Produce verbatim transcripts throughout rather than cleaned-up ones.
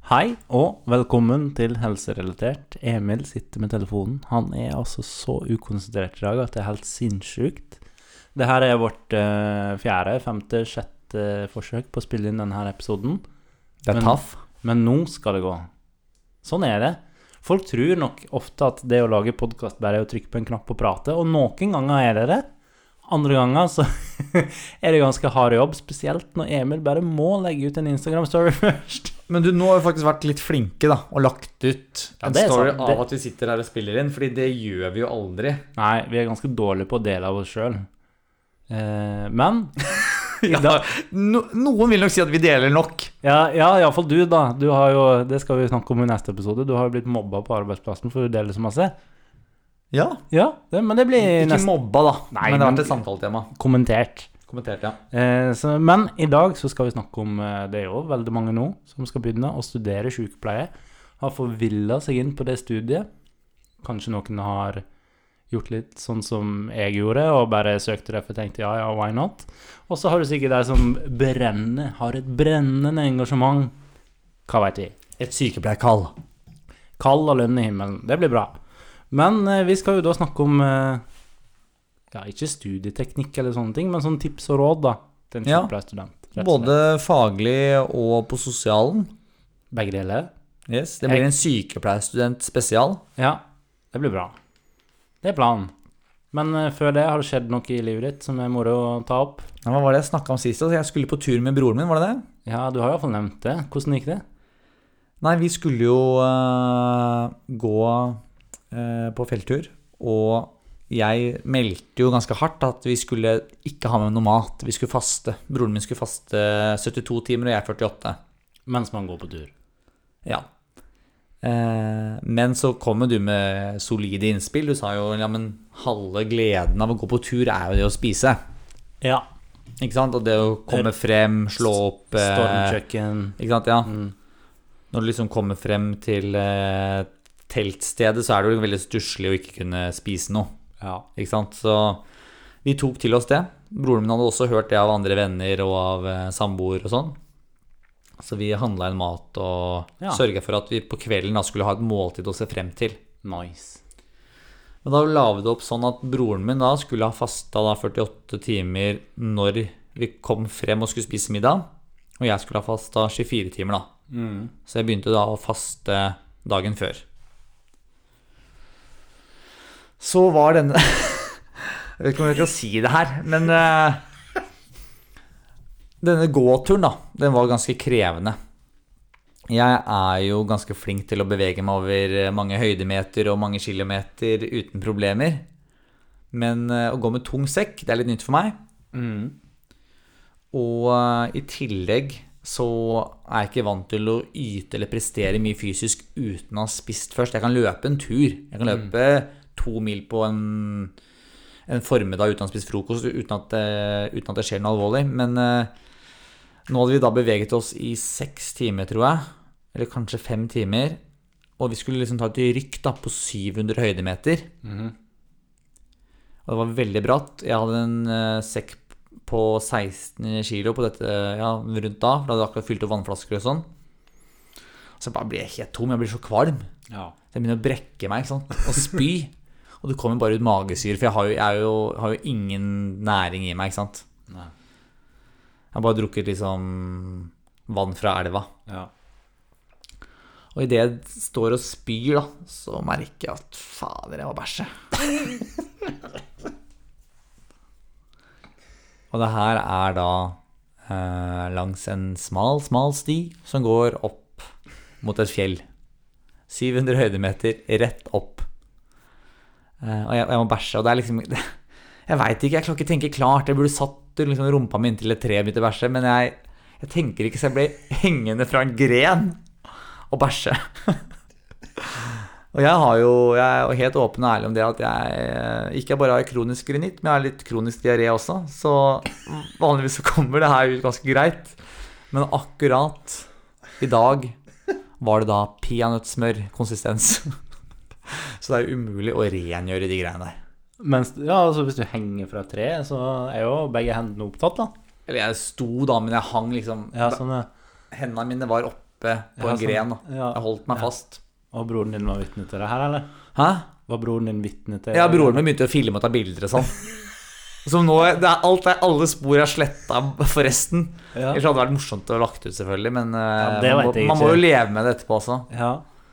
Hei og velkommen til Helserelatert. Emil sitter med telefonen. Han er altså så ukonsentrert i dag at det er helt sinnssykt. Dette er vårt uh, fjerde, femte, sjette forsøk på å spille inn denne episoden. Det er men, taff. Men nå skal det gå. Sånn er det. Folk tror nok ofte at det å lage podcast bare er å trykke på en knapp og prate, og noen ganger er det det. Andre ganger så er det ganske hard jobb, spesielt når Emil bare må legge ut en Instagram-story først. Men du, nå har vi faktisk vært litt flinke da, og lagt ut Ja, en det er story sant. av Det- at vi sitter her og spiller inn, fordi det gjør vi jo aldri. Nei, vi er ganske dårlige på å dele av oss selv. Eh, men Ja, no, noen vil nok si at vi deler nok. Ja, ja, i hvert fall du da. Du har jo, det skal vi snakke om i neste episode. Du har jo blitt mobba på arbeidsplassen for å dele så masse. Ja, Ja, det, men det blir ikke nesten mobba da, Nei, men det har men- vært et samtaletema. kommentert. Kommentert, ja. Eh, så, men i dag så skal vi snakke om, eh, det er jo veldig mange nå som skal begynne å studere sykepleie. Har forvillet seg inn på det studiet. Kanskje noen har gjort litt sånn som jeg gjorde, og bare søkte det for jeg tenkte ja, ja, why not? Og så har du sikkert de som brenner, har et brennende engasjement. Hva vet jeg? Et sykepleierkall. Kall og lønn i himmelen, det blir bra. Men eh, vi skal jo da snakke om, eh, ja, ikke studieteknikk eller sånne ting, men sånne tips og råd da, til en Ja. sykepleierstudent. rett og slett. Både faglig og på sosialen. Begge deler. Yes, det blir en sykepleierstudent spesial. Ja, det blir bra. Det er planen. Men eh, før det, har det skjedd noe i livet ditt som er moro å ta opp? Ja, hva var det jeg snakket om sist? Altså, jeg skulle på tur med broren min, var det det? Ja, du har i hvert fall nevnt det. Hvordan gikk det? Nei, vi skulle jo uh, gå uh, på felttur, og jeg meldte jo ganske hardt at vi skulle ikke ha med noe mat. Vi skulle faste. Broren min skulle faste syttito timer, og jeg førtiåtte. Mens man går på tur. Ja. Uh, men så kom du med solide innspill. Du sa jo, ja, men halve gleden av å gå på tur er jo det å spise. Ja. Ikke sant? Og det å komme frem, slå opp... Uh, Stormkjøkken. ikke sant, ja. Mm. Når du liksom kommer frem til uh, teltstedet, så er det jo veldig stusslig å ikke kunne spise noe. Ja. Ikke sant? Så vi tok til oss det. Broren min hadde også hørt det av andre venner og av eh, samboer og sånn. Så vi handlet en mat og Ja. sørget for at vi på kvelden da skulle ha et måltid å se frem til. Nice. Men da la vi det opp sånn at broren min da skulle ha fastet da førtiåtte timer når vi kom frem og skulle spise middag. Og jeg skulle ha fastet tjuefire timer da. Mm. Så jeg begynte da å faste dagen før. Så var denne Jeg vet ikke om jeg kan si det her, men uh, denne gåturen da, den var ganske krevende. Jeg er jo ganske flink til å bevege meg over mange høydemeter og mange kilometer uten problemer. Men uh, å gå med tung sekk, det er litt nytt for meg. Mm. Og uh, i tillegg så er jeg ikke vant til å yte eller prestere mye fysisk uten å ha spist først. Jeg kan løpe en tur. Jeg kan løpe to mil på en, en formiddag uten å spise frokost, uten at, uh, uten at det skjer noe alvorlig. Men uh, nå hadde vi da beveget oss i seks timer, tror jeg, eller kanskje fem timer, og vi skulle liksom ta et rykk da på syv hundre høydemeter. Mhm. Og det var veldig bratt. Jeg hadde en uh, sekk på seksten kilo på dette, ja, rundt da, for da hadde jeg akkurat fylt opp vannflasker og sånn. Så bare blir jeg helt tom, jeg blir så kvalm. Ja. Så jeg begynner å brekke meg, ikke sant, og spy. Og det kommer bare ut magesyre, for jeg har jo, jeg er jo, har jo ingen næring i meg, ikke sant. Nei. Jeg har bare drukket liksom vann fra elva. Ja. Og i det jeg står og spyr da, så merker jeg at fader, jeg må bæsje. Og det her er da eh, langs en smal, smal sti som går opp mot et fjell. syv hundre høydemeter rett opp. Eh, og jeg, jeg må bæsje, og det er liksom... Jeg vet ikke, jeg klarer ikke å tenke klart. Jeg burde satt liksom, rumpa mi inntil et tre og begynte å bæsje, men jeg, jeg tenker ikke, så jeg ble hengende fra en gren og bæsje. Og jeg har jo, jeg er jo helt åpen og ærlig om det at jeg ikke bare har kronisk rinitt, men jeg har litt kronisk diaré også, så vanligvis så kommer det her ut ganske greit. Men akkurat i dag var det da peanøttsmør konsistens. Så det er umulig å rengjøre de greiene der. Mens, ja, altså hvis du henger fra tre, så er jo begge hendene opptatt da. Eller jeg sto da, men jeg hang liksom, Ja, sånn ja. hendene mine var opp oppe på Ja, en gren. Da. sånn. Ja. Jeg holdt meg Ja. fast. Og broren din var vitne til det her, eller? Hæ? Var broren din vitne til Ja, broren min begynte å filme og ta bilder og sånn. Som nå, det er alt er, alle spor er slettet forresten. Ja. Ellers hadde det vært morsomt å lagt ut selvfølgelig, men Ja, det man, vet må, jeg man må ikke. jo leve med det etterpå også. Ja.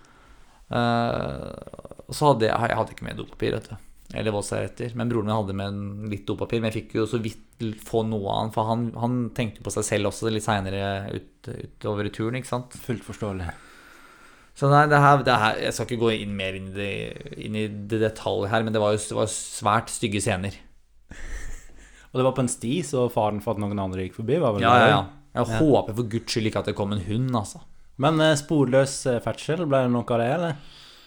Uh, så hadde jeg, jeg hadde ikke med dopapir, vet du. Eller våtservietter. Men broren min hadde med en litt dopapir. Men jeg fikk jo så vidt få noe av han, for han, han tenkte på seg selv også litt senere ut, utover i turen, ikke sant? Fullt forståelig. Så nei, det her, det her jeg skal ikke gå inn mer inn i det, inn i det detaljet her, men det var jo det var svært stygge scener. Og det var på en sti, så faren for at noen andre gikk forbi var vel Ja, ja, ja. det? Jeg Ja. håper for Guds skyld ikke at det kom en hund, altså. Men eh, sporløs eh, ferdsel, ble det noe av det, eller?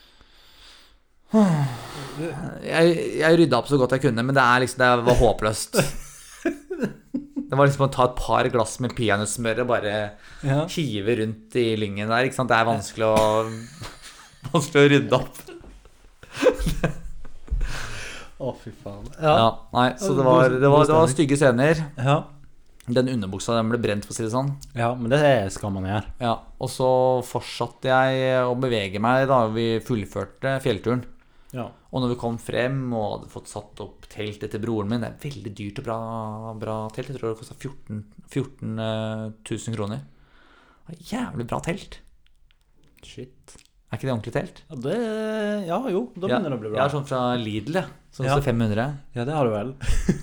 Jeg, jeg rydda opp så godt jeg kunne, men det, er liksom, det var håpløst. Det var liksom å ta et par glass med peanøttsmør og bare Ja. hive rundt i lyngen der, ikke sant? Det er vanskelig å, vanskelig å rydde opp. Å, fy faen. Ja, nei, så det var, det, var, det var stygge scener. Ja. Den underbuksa den ble brent, for å si det sånn. Ja, men det skal man gjøre. Ja, og så fortsatte jeg å bevege meg da vi fullførte fjellturen. Ja. Og når vi kom frem og hadde fått satt opp teltet til broren min, det er veldig dyrt og bra, bra telt. Jeg tror det kostet fjorten, fjorten tusen kroner. Det var jævlig bra telt. Shit. Er ikke det ordentlig telt? Ja, det, ja jo, da Ja, begynner det å bli jeg bra. har sånn fra Lidl, ja. Som Ja. koster fem hundre. Ja, det har du vel.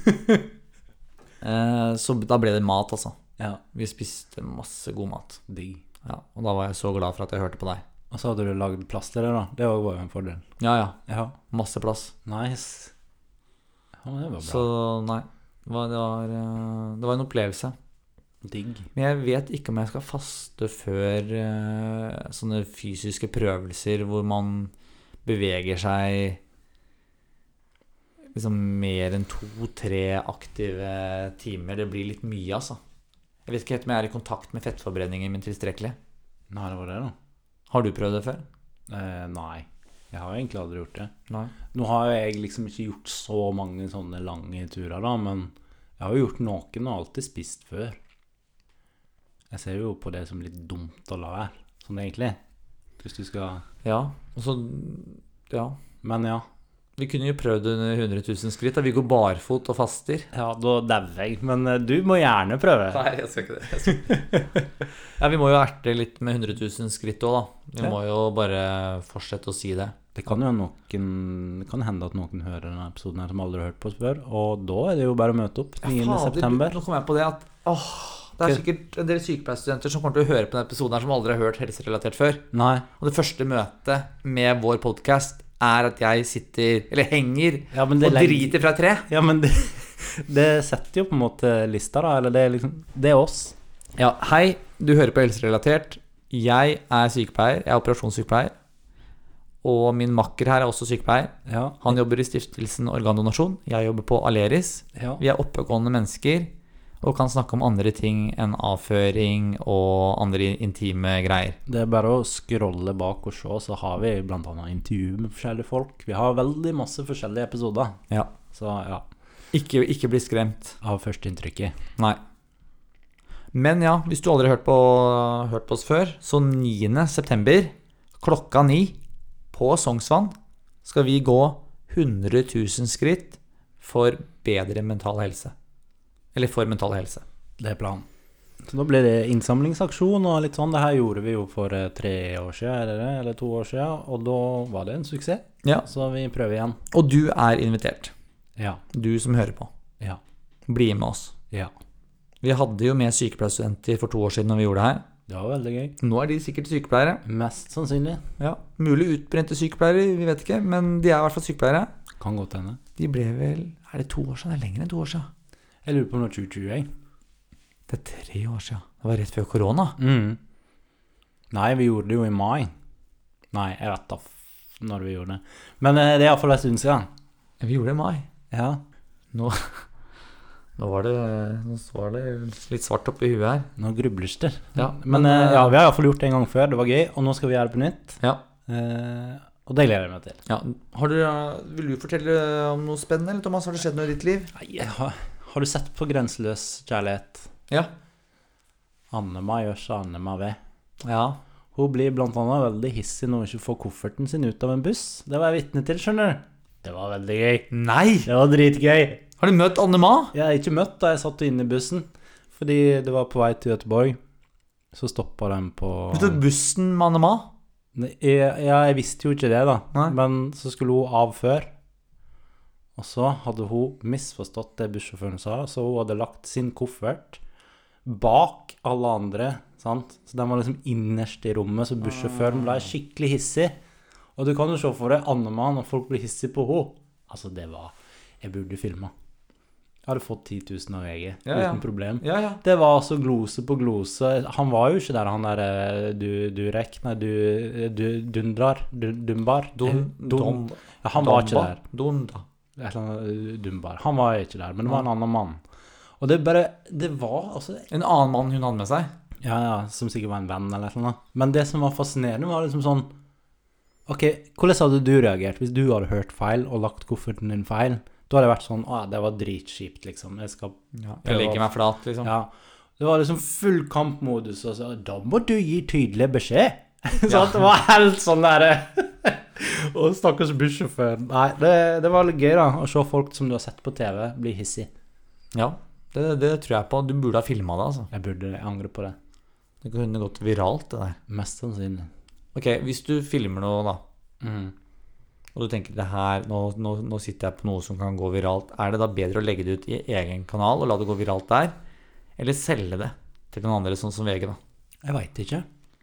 Eh, så da ble det mat, altså. Ja, Vi spiste masse god mat. digg. Ja, og da var jeg så glad for at jeg hørte på deg. Og så hadde du lagd plass til det da. Det var jo en fordel. Ja, ja. Ja, Masse plass. nice. Ja, det var bra. Så nei, det var, det var, eh, det var en opplevelse. Digg. Men jeg vet ikke om jeg skal faste før eh, sånne fysiske prøvelser hvor man beveger seg liksom mer enn to-tre aktive timer. Det blir litt mye, altså. Jeg vet ikke helt om jeg er i kontakt med fettforbrenningen min tilstrekkelig. Nei, det var det da. Har du prøvd det før? Eh, nei, jeg har egentlig aldri gjort det. Nei. Nå har jo jeg liksom ikke gjort så mange sånne lange turer da, men jeg har jo gjort noen og alltid spist før. Jeg ser jo på det som litt dumt å la være, sånn egentlig. Hvis du skal... Ja, og så ja. Men ja, Vi kunne jo prøvd under hundre tusen skritt. Da vi går barfot og faster. ja da dauer jeg, men eh, du må gjerne prøve. Nei, jeg skal ikke det. Jeg skal ikke. Ja, vi må jo erte litt med hundre tusen skritt også, da. Vi Ja. må jo bare fortsette å si det. Det kan jo noen, det kan hende at noen hører denne episoden her som aldri har hørt på oss før, og da er det jo bare å møte opp niende september. Nå kom jeg på det at åh, det er sikkert en del sykepleierstudenter som kommer til å høre på denne episoden her som aldri har hørt helserelatert før. Nei, Og det første møtet med vår podcast er at jeg sitter, eller henger, ja, men det, og legger- driter fra tre. ja, men det, det setter jo på en måte lista da, eller det er liksom, det er oss. Ja, hei, du hører på helserelatert. Jeg er sykepleier, jeg er operasjonssykepleier. Og min makker her er også sykepleier. Ja, Han jobber i stiftelsen Organdonasjon. Jeg jobber på Aleris. ja. Vi er oppegående mennesker og kan snakke om andre ting enn avføring og andre intime greier. Det er bare å scrolle bak og se, så har vi blant annet intervju med forskjellige folk. Vi har veldig masse forskjellige episoder, Ja. så ja, Ikke, ikke bli skremt. av førsteinntrykket. Nei. Men ja, hvis du aldri har hørt på, hørt på oss før, så niende september klokka ni på Sognsvann skal vi gå hundre tusen skritt for bedre mental helse. Eller for mental helse. Det er planen. Så da blir det innsamlingsaksjon og litt sånn. Det her gjorde vi jo for eh, tre år siden, eller, det, eller to år siden, og da var det en suksess. Ja. Så vi prøver igjen. Og du er invitert. Ja, Du som hører på. ja, Bli med oss. ja. Vi hadde jo med sykepleierstudenter for to år siden når vi gjorde det her. Det var veldig gøy. Nå er de sikkert sykepleiere. Mest sannsynlig. Ja, mulig utbrente sykepleiere, vi vet ikke, men de er i hvert fall sykepleiere. Kan godt hende. De ble vel, er det to år siden? Det er lenger enn to år siden. Jeg lurer på når tjue tjue, jeg. Det er tre år siden. Det var rett før korona. Mm. Nei, vi gjorde det jo i mai. Nei, jeg vet da f- når vi gjorde det. Men eh, det er i hvert fall en stund siden. Vi gjorde det i mai. Ja. Nå, nå, var det, nå var det litt svart oppi huet her. Nå grubles det. Ja, Men, men, eh, eh, ja, vi har i hvert fall gjort det en gang før. Det var gøy, og nå skal vi gjøre det på nytt. Ja. Eh, og det gleder jeg meg til. Ja. Har du, vil du fortelle om noe spennende, eller Thomas? Har det skjedd noe i ditt liv? Nei, jeg har, har du sett på Grenseløs kjærlighet? Ja. Annema gjør så Annema ved. Ja. Hun blir blant annet veldig hissig når hun ikke får kofferten sin ut av en buss. Det var jeg vitne til, skjønner du. Det var veldig gøy. Nei! Det var dritgøy. Har du møtt Anne-Ma? Jeg har ikke møtt da jeg satt inne i bussen, fordi det var på vei til Göteborg. Så stoppet den på... Du tok bussen med Anne-Ma? Jeg, ja, jeg visste jo ikke det da. Nei. Men så skulle hun av før. Og så hadde hun misforstått det bussjåføren sa, så hun hadde lagt sin koffert bak alle andre, sant? Så den var liksom innerst i rommet, så bussjåføren ble skikkelig hissig. Og du kan jo se for deg Anne-Ma når folk blir hissig på henne. Altså, det var... Jeg burde filme. Jeg hadde fått ti tusen av V G, Ja, ja. uten problem. Ja, ja. Det var så glose på glose. Han var jo ikke der, han der eh, du, Durek, nei, du, du Dundrar, du, Dumbar. Dun, Dun, dun, ja, han var ikke der. Dunda. Et eller annet Dumbar. Han var ikke der, men det var en annen mann. Og det bare, det var altså... En annen mann hun hadde med seg. Ja, ja, som sikkert var en venn eller et eller annet. Men det som var fascinerende var liksom sånn, ok, hvordan hadde du reagert hvis du hadde hørt feil og lagt kofferten din feil? Da hadde det vært sånn, åh, det var dritskipt, liksom. Jeg skal... Ja, jeg legger meg flat, liksom. Ja, det var liksom full kampmodus, og så, da må du gi tydelig beskjed. Så Ja. det var helt sånn der... og stakkars bussjåfør. Nei, det, det var litt gøy da, å se folk som du har sett på T V bli hissig. Ja, det, det tror jeg på. Du burde ha filmet det, altså. Jeg burde angre på det. Det kunne gått viralt, det der. Mest sannsynlig. Ok, hvis du filmer noe da, Mm. og du tenker det her, nå, nå, nå sitter jeg på noe som kan gå viralt, er det da bedre å legge det ut i egen kanal og la det gå viralt der, eller selge det til noen andre, sånn som V G da? Jeg vet ikke.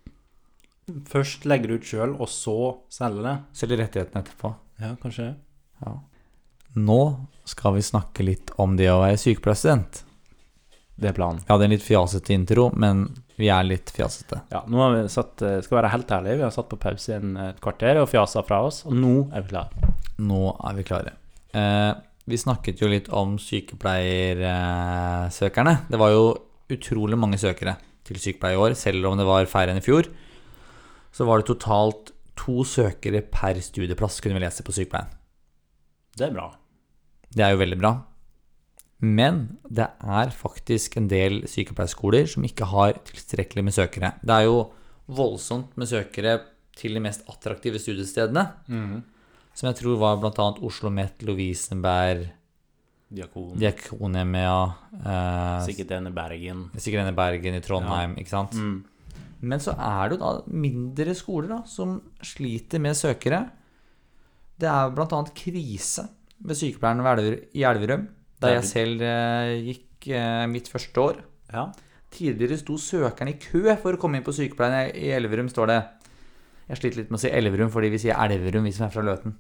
Først legger du ut selv, og så selger det. Selge rettighetene etterpå. Ja, kanskje. Ja. Nå skal vi snakke litt om det å være sykepleierstudent. Det er planen. Jeg hadde en litt fjasete intro, men vi er litt fjasete. Ja, nå har vi satt, skal være helt ærlig, vi har satt på pause i en et kvarter og fjasa fra oss, og nå er vi klare. Nå er vi klare. Eh, vi snakket jo litt om sykepleiersøkerne. Det var jo utrolig mange søkere til sykepleie i år, selv om det var færre enn i fjor. Så var det totalt to søkere per studieplass kunne vi lese på sykepleien. Det er bra. Det er jo veldig bra. Men det er faktisk en del sykepleierskoler som ikke har tilstrekkelig med søkere. Det er jo voldsomt med søkere til de mest attraktive studiestedene, Mhm. som jeg tror var blant annet Oslo Met, Lovisenberg, Diakon. Diakonhjemmet, eh, Sikkert en i Bergen. sikkert en i Bergen, i Trondheim, ikke sant? Mm. Men så er det jo da mindre skoler da, som sliter med søkere. Det er blant annet krise ved sykepleieren ved Elver, i Elverum, der jeg selv eh, gikk eh, mitt første år. Ja. Tidligere sto søkerne i kø for å komme inn på sykepleien i Elverum, står det. Jeg sliter litt med å si Elverum, fordi vi sier Elverum, vi som er fra Løten.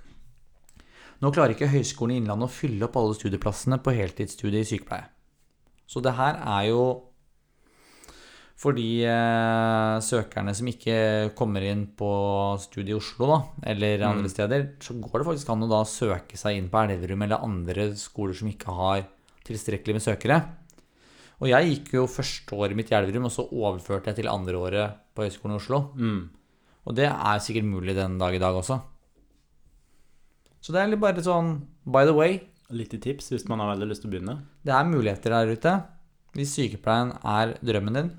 Nå klarer ikke Høgskolen i Innlandet å fylle opp alle studieplassene på heltidsstudiet i sykepleie. Så det her er jo for de eh, søkerne som ikke kommer inn på studiet i Oslo da, eller andre steder, så går det faktisk an å da søke seg inn på Elverum eller andre skoler som ikke har tilstrekkelig med søkere. Og jeg gikk jo første året mitt i Elverum, og så overførte jeg til andre året på Høgskolen i Oslo. Mm. Og det er sikkert mulig den dag i dag også. Så det er litt bare sånn, by the way, Litt tips hvis man har veldig lyst til å begynne. det er muligheter der ute. Hvis sykepleien er drømmen din.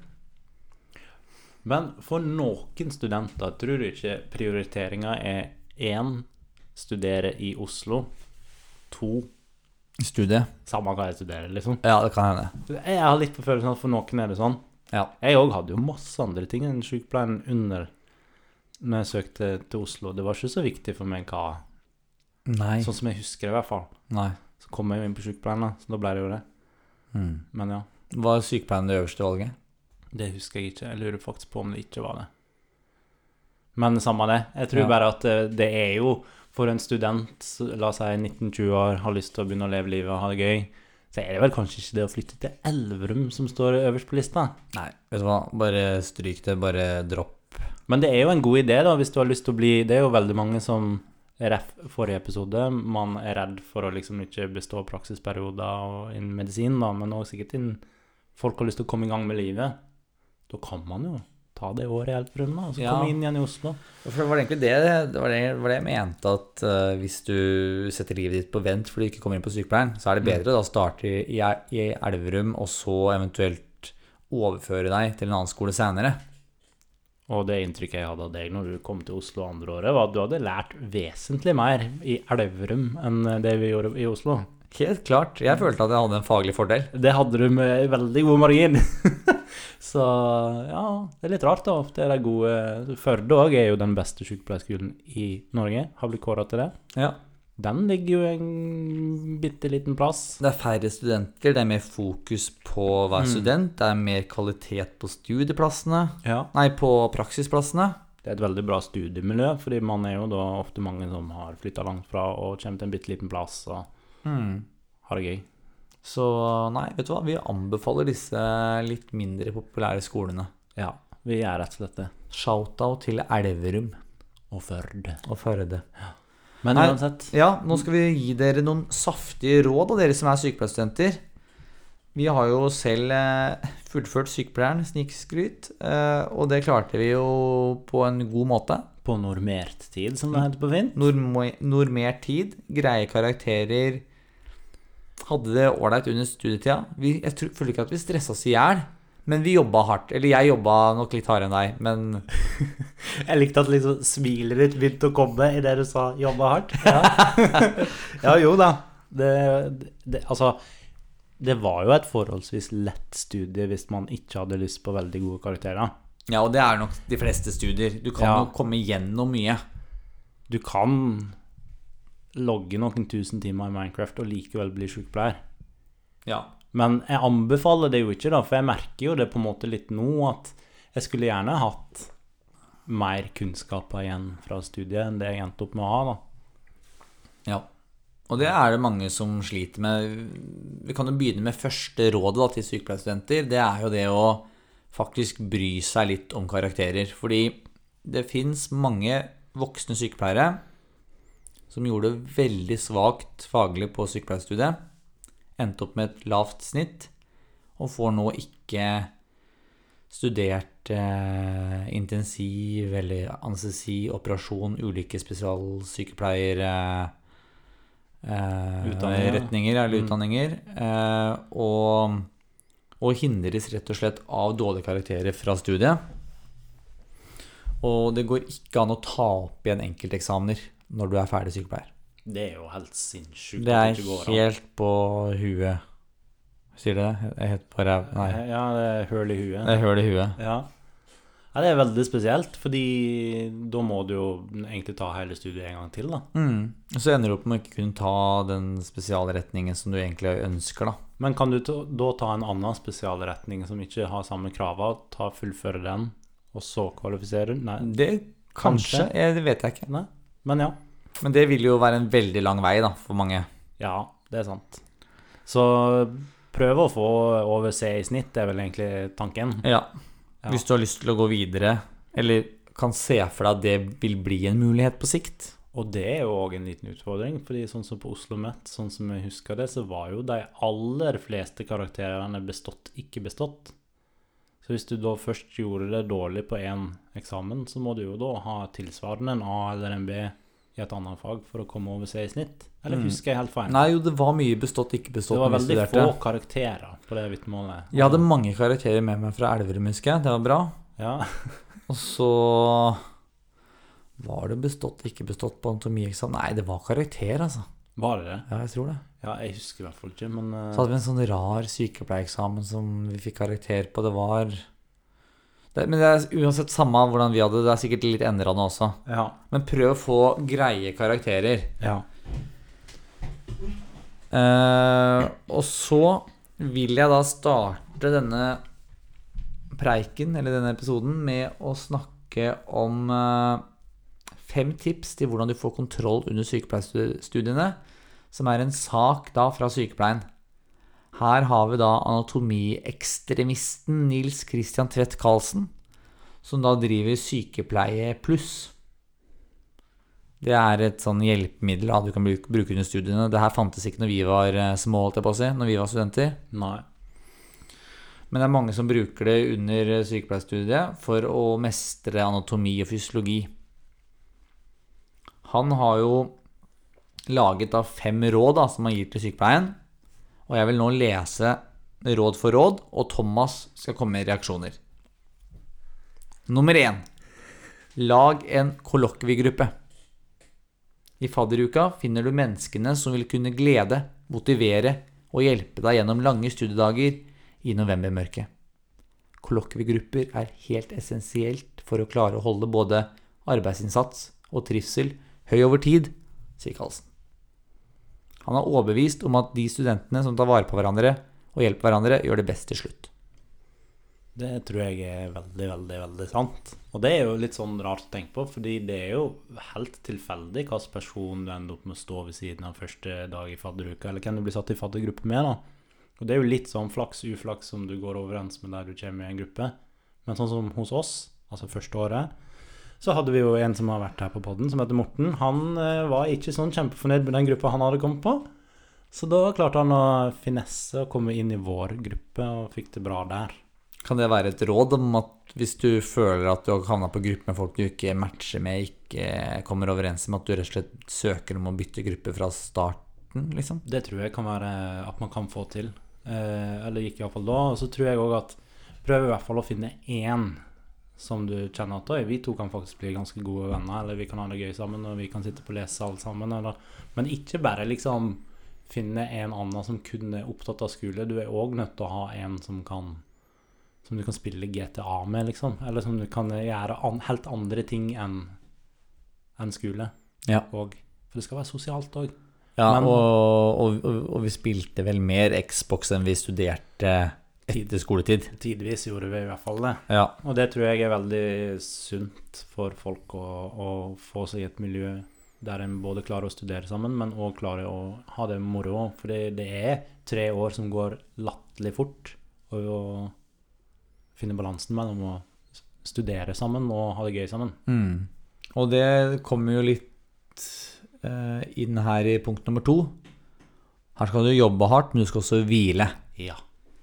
Men for noen studenter tror du ikke prioriteringen er en, studere i Oslo, to, Studie. samme hva jeg studerer, liksom. Ja, det kan hende. Jeg har litt på følelsen at for noen er det sånn. Ja. Jeg også hadde jo masse andre ting enn sykepleien under når jeg søkte til Oslo. Det var ikke så viktig for meg hva, Nei. sånn som jeg husker det i hvert fall. Nei. Så kom jeg jo inn på sykepleien da, så da ble det jo det. Mm. Men ja, Var sykepleien det øverste valget? det husker jeg ikke. Jeg lurer faktisk på om det ikke var det. Men samme det. Jeg tror Ja. bare at det, det er jo for en student, så la oss si nitten tjue år, har lyst til å begynne å leve livet og ha det gøy, så er det vel kanskje ikke det å flytte til Elverum som står øverst på lista. Nei. Vet du hva? Bare stryk det, bare dropp. Men det er jo en god idé da, hvis du har lyst til å bli, det er jo veldig mange som, ref forrige episode, man er redd for å liksom ikke bestå praksisperioder og innen medisin da, men også sikkert innen folk har lyst til å komme i gang med livet. Da kan man jo ta det året i Elverum da, og så Ja. komme inn igjen i Oslo. For det var egentlig det, det, var det, var det jeg mente, at uh, hvis du setter livet ditt på vent fordi du ikke kommer inn på sykepleien, så er det bedre da å starte i, i Elverum, og så eventuelt overføre deg til en annen skole senere. Og det inntrykket jeg hadde av deg når du kom til Oslo andre året, var at du hadde lært vesentlig mer i Elverum enn det vi gjorde i Oslo. Helt klart. Jeg følte at jeg hadde en faglig fordel. Det hadde du med veldig god margin. Så ja, det er litt rart da. Det er det gode. Førde også er jo den beste sykepleierskolen i Norge. Har blitt kåret til det. Ja. Den ligger jo i en bitteliten plass. Det er færre studenter, det er mer fokus på å være Mm. student, det er mer kvalitet på studieplassene, Ja. nei, på praksisplassene. Det er et veldig bra studiemiljø, fordi man er jo da ofte mange som har flyttet langt fra og kommer til en bitteliten plass og Mm. har det gøy. Så nei, vet du hva, vi anbefaler disse litt mindre populære skolene. Ja, vi er rett og slett det. Shoutout til Elverum Og Førde. og Førde. Men Nei. uansett, Ja, nå skal vi gi dere noen saftige råd av dere som er sykepleierstudenter. Vi har jo selv eh, fullført sykepleieren, snikskryt, eh, og det klarte vi jo på en god måte. på normert tid, som det heter på fint. Norm- normert tid, greie karakterer, hadde det ålreit under studietida. Vi, jeg tror, føler ikke at vi stresset oss i hjel, men vi jobbet hardt. Eller jeg jobbet nok litt hardere enn deg, men Jeg likte at liksom smilet ditt begynte å komme i det du sa, jobba hardt. Ja, ja jo da. Det, det, altså, det var jo et forholdsvis lett studie hvis man ikke hadde lyst på veldig gode karakterer. ja, og det er nok de fleste studier. Du kan Ja. jo komme gjennom mye. Du kan logge noen tusen timer i Minecraft og likevel bli sykepleier. Ja. Men jeg anbefaler det jo ikke da, for jeg merker jo det på en måte litt nå, at jeg skulle gjerne hatt mer kunnskaper igjen fra studiet enn det jeg endte opp med å ha da. Ja. Og det er det mange som sliter med. Vi kan jo begynne med første rådet da, til sykepleierstudenter. Det er jo det å faktisk bry seg litt om karakterer. Fordi det finnes mange voksne sykepleiere som gjorde det veldig svagt faglig på sykepleierstudiet, endte opp med et lavt snitt, og får nå ikke studert eh, intensiv eller anestesi, operasjon, ulike spesialsykepleiere eh, Utdanninger, ja. retninger eller Mm. utdanninger, eh, og, og hindres rett og slett av dårlige karakterer fra studiet. Og det går ikke an å ta opp igjen enkelteksamener når du er ferdig sykepleier. Det er jo helt sinnssykt. Det at er ikke går an. helt på huet. Sier det det? Det er helt på ræv... Nei, Ja, det er høl i huet. det er høl i huet. Ja. Ja, det er veldig spesielt, fordi da må du jo egentlig ta hele studiet en gang til da. Mm. Og så ender du opp med å ikke kunne ta den spesialretningen som du egentlig ønsker, da. Men kan du ta, da ta en annen spesialretning som ikke har samme kravet, ta fullføre den, og så kvalifisere? Nei, Det kanskje, Kanskje. eh, det vet jeg ikke. nei. Men ja. Men det vil jo være en veldig lang vei, da, for mange. Ja, det er sant. Så prøv å få over C i snitt, det er vel egentlig tanken. Ja. Ja. Hvis du har lyst til å gå videre, eller kan se for deg at det vil bli en mulighet på sikt. Og det er jo også en liten utfordring, fordi sånn som på Oslo Met, sånn som jeg husker det, så var jo de aller fleste karakterene bestått, ikke bestått. Så hvis du da først gjorde det dårlig på en eksamen, så må du jo da ha tilsvarende en A eller en B i et annet fag for å komme over C i snitt. Eller Mm. husker jeg helt feil? Nei, jo, det var mye bestått, ikke bestått. Det var når vi veldig studerte. få karakterer på det vitnemålet. Jeg hadde mange karakterer med meg fra Elverum, husker jeg. Det var bra. Ja, Og så var det bestått, ikke bestått på anatomieksamen. Nei, det var karakter, altså. var det det? Ja, jeg tror det. Ja, jeg husker i hvert fall ikke, men eh, Så hadde vi en sånn rar sykepleieeksamen som vi fikk karakter på. Det var det, Men det er uansett samme hvordan vi hadde det. Det er sikkert litt endret nå også. ja, Men prøv å få greie karakterer. ja. Eh, og så vil jeg da starte denne preiken, eller denne episoden, med å snakke om eh, fem tips til hvordan du får kontroll under sykepleierstudiene, som er en sak da fra sykepleien. Her har vi da anatomiekstremisten Nils Christian Tvedt Karlsen, som da driver Sykepleie Pluss. Det er et sånn hjelpemiddel da, du kan bruke, bruke under studiene. Det her fantes ikke når vi var eh, små, holdt jeg på å si, når vi var studenter. Nei. Men det er mange som bruker det under sykepleierstudiet for å mestre anatomi og fysiologi. Han har jo laget da fem råd da, som han gir til sykepleien. Og jeg vil nå lese råd for råd, og Thomas skal komme med reaksjoner. Nummer én. Lag en kollokviegruppe. I fadderuka finner du menneskene som vil kunne glede, motivere og hjelpe deg gjennom lange studiedager i novembermørket. Kollokviegrupper er helt essensielt for å klare å holde både arbeidsinnsats og trivsel høy over tid, sier Karlsen. Han er overbevist om at de studentene som tar vare på hverandre og hjelper hverandre, gjør det best til slutt. Det tror jeg er veldig, veldig, veldig sant. Og det er jo litt sånn rart å tenke på, fordi det er jo helt tilfeldig hvilken person du ender opp med å stå ved siden av første dag i fadderuka, eller hvem du blir satt i faddergruppe med da. Og det er jo litt sånn flaks, uflaks som du går overens med der du kommer i en gruppe. Men sånn som hos oss, altså første året, så hadde vi jo en som har vært her på podden, som heter Morten. Han eh, var ikke sånn kjempefornøyd med den gruppa han hadde kommet på. Så da klarte han å finesse og komme inn i vår gruppe, og fikk det bra der. Kan det være et råd om at hvis du føler at du har havnet på gruppe med folk du ikke matcher med, ikke kommer overens med, at du rett og slett søker om å bytte gruppe fra starten, liksom? Det tror jeg kan være at man kan få til. Eh, eller gikk i hvert fall da. Og så tror jeg også at prøv i hvert fall å finne én som du kjenner at vi to kan faktisk bli ganske gode venner, eller vi kan ha det gøy sammen, og vi kan sitte på lesesal sammen, eller, men ikke bare liksom finne en annen som kun er opptatt av skole. Du er også nødt til å ha en som kan som du kan spille G T A med, liksom. Eller som du kan gjøre an, helt andre ting enn en skole. Ja. Og, for det skal være sosialt også. Ja, Men, og, og, og, og vi spilte vel mer Xbox enn vi studerte etter skoletid. Tidvis gjorde vi i hvert fall det. Ja. Og det tror jeg er veldig sunt for folk å, å få seg et miljø der en både klarer å studere sammen, men også klarer å ha det moro. For det er tre år som går latterlig fort, og å finne balansen mellom å studere sammen og ha det gøy sammen. Mm. Og det kommer jo litt eh, inn her i punkt nummer to. Her skal du jobbe hardt, men du skal også hvile. Ja.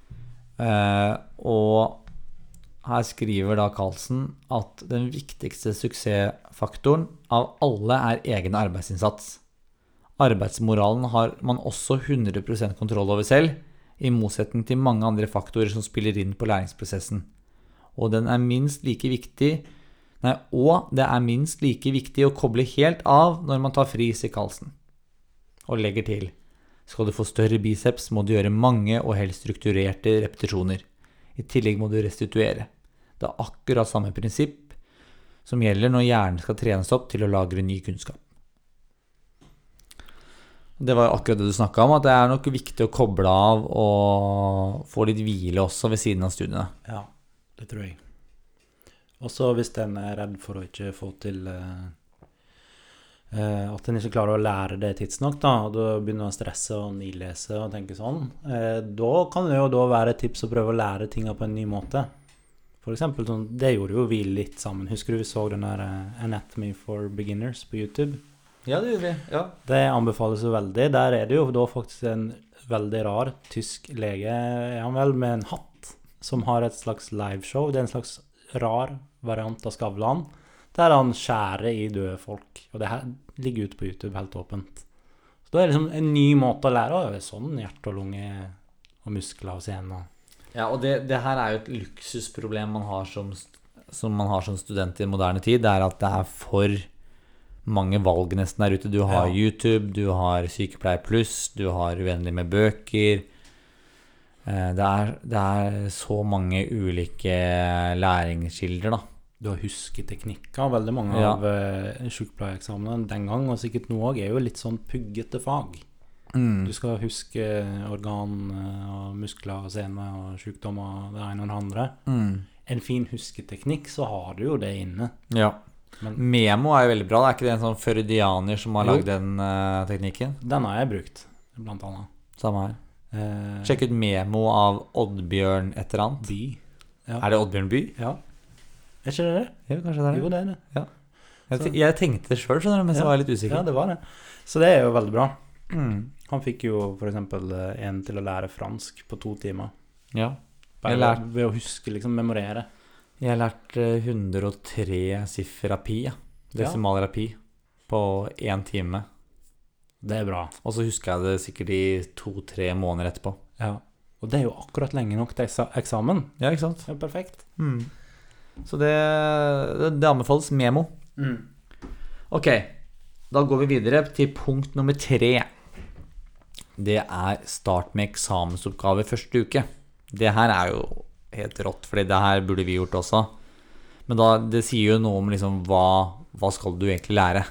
Eh, og her skriver da Karlsen at den viktigste suksessfaktoren av alle er egen arbeidsinnsats. Arbeidsmoralen har man også hundre prosent kontroll over selv, i motsetning til mange andre faktorer som spiller inn på læringsprosessen. Og den er minst like viktig, nei, og det er minst like viktig å koble helt av når man tar fri, sier Karlsen. Og legger til, skal du få større biceps, må du gjøre mange og helst strukturerte repetisjoner. I tillegg må du restituere. Det er akkurat samme prinsipp som gjelder når hjernen skal trenes opp til å lagre ny kunnskap. Det var akkurat det du snakket om, at det er nok viktig å koble av og få litt hvile også ved siden av studiene. Ja, det tror jeg. Også hvis en er redd for å ikke få til uh, uh, at en ikke klarer å lære det tidsnok, da, og da begynner å stresse og nilese og tenke sånn, uh, da kan det jo da være et tips å prøve å lære tingene på en ny måte. For eksempel, sånn, det gjorde jo vi litt sammen. Husker du vi så den der uh, Anatomy for Beginners på YouTube? Ja, det gjorde vi, ja. Det anbefales jo veldig. Der er det jo da faktisk en veldig rar tysk lege, er han vel, med en hatt, som har et slags liveshow. Det er en slags rar variant av Skavlan, der han skjærer i døde folk. Og det her ligger ute på YouTube helt åpent. Så da er det liksom en ny måte å lære. Å, det er sånn hjerte og lunge og muskler og sener. Ja, og det, det her er jo et luksusproblem man har som, som man har som student i en moderne tid. Det er at det er for mange valg nesten der ute. Du har Ja. YouTube, du har Sykepleier Pluss, du har Uendelig med bøker. Det er, det er så mange ulike læringskilder da. Du har husketeknikker, veldig mange Ja. av uh, sykepleieeksamene den gang, og sikkert nå også er jo litt sånn puggete fag. Mm. Du skal huske organ og muskler og sener og sykdommer, det ene og det andre. Mm. En fin husketeknikk, så har du jo det inne. Ja. Men Memo er jo veldig bra. Det er ikke det en sånn freudianer som har Jo. lagd den uh, teknikken? den har jeg brukt, blant annet. Samme her. Eh, Sjekk ut Memo av Oddbjørn et eller annet. By. Ja. Er det Oddbjørn By? Ja. Er ikke det det? Ja, kanskje det er det. Jo, det er det. Jeg, te- jeg tenkte det selv, skjønner du, men så Ja. var jeg litt usikker. Ja, det var det. Så det er jo veldig bra. Mm. Han fikk jo for eksempel eh, en til å lære fransk på to timer. Ja. Bare Jeg lærte- ved å huske, liksom memorere. Jeg har lært eh, hundre og tre siffer av pi, ja. Desimaler av pi, på én time. Det er bra. Og så husker jeg det sikkert i to-tre måneder etterpå. Ja. Og det er jo akkurat lenge nok til eksa eksamen. Ja, ikke sant? Det er perfekt. Mm. Så det, det, det anbefales memo. Mm. Ok, da går vi videre til punkt nummer tre. Det er start med eksamensoppgave første uke. Det her er jo helt rått, fordi det her burde vi gjort også. Men da, det sier jo noe om liksom hva, hva skal du egentlig lære?